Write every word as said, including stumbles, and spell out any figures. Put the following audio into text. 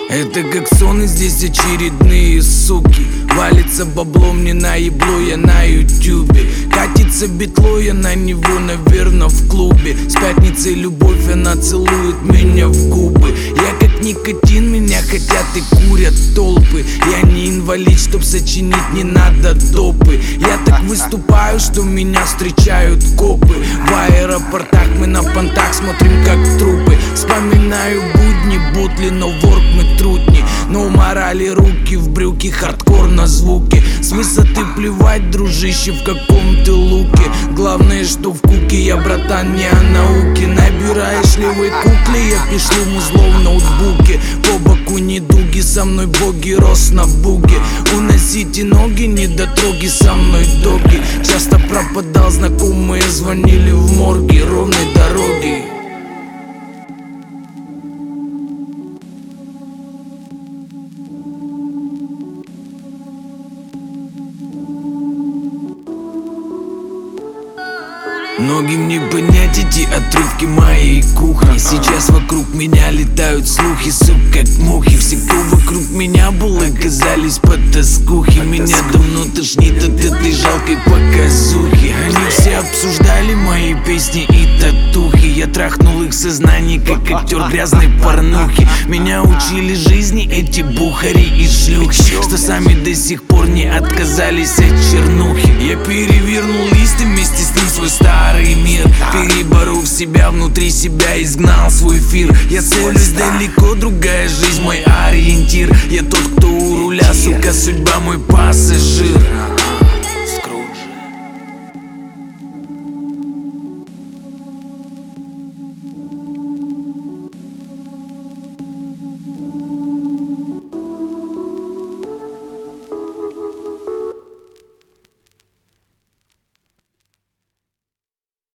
Это как сон, и здесь очередные суки. Валится бабло, мне наебло, я на ютюбе. Катится битло, я на него, наверно, в клубе. С пятницы любовь, она целует меня в губы. Я как никотин, меня хотят и курят толпы. Я не инвалид, чтоб сочинить, не надо допы. Я так выступаю, что меня встречают копы. В аэропортах мы на понтах смотрим как трупы. Вспоминаю будни, бутли, но ворк мы трудни. Но у морали руки в брюки, хардкор на звуке. С высоты плевать, дружище, в каком ты луке. Главное, что в куке я, братан, не о науке. Набираешь левой кукле, я пишу музло в ноутбуке. По боку недуги, со мной боги, рос на буге. Уносите ноги, недотроги, со мной доги. Часто пропадал, знакомые звонили в морге. Ровной дороги. Многим не понять эти отрывки моей кухни. Сейчас вокруг меня летают слухи, сука, как мухи. Все, кто вокруг меня был, оказались под тоскухи. Меня давно тошнит от этой жалкой показухи. Они все обсуждали мои песни и татухи. Я трахнул их сознание, как актер грязной порнухи. Меня учили жизни эти бухари и шлюхи, что сами до сих пор не отказались от чернухи. Я перевернул листы, вместе с ним свой старый мир. Переборов себя, внутри себя изгнал свой эфир. Я целюсь далеко, другая жизнь мой ориентир. Я тот, кто у руля, сука, судьба мой пассажир.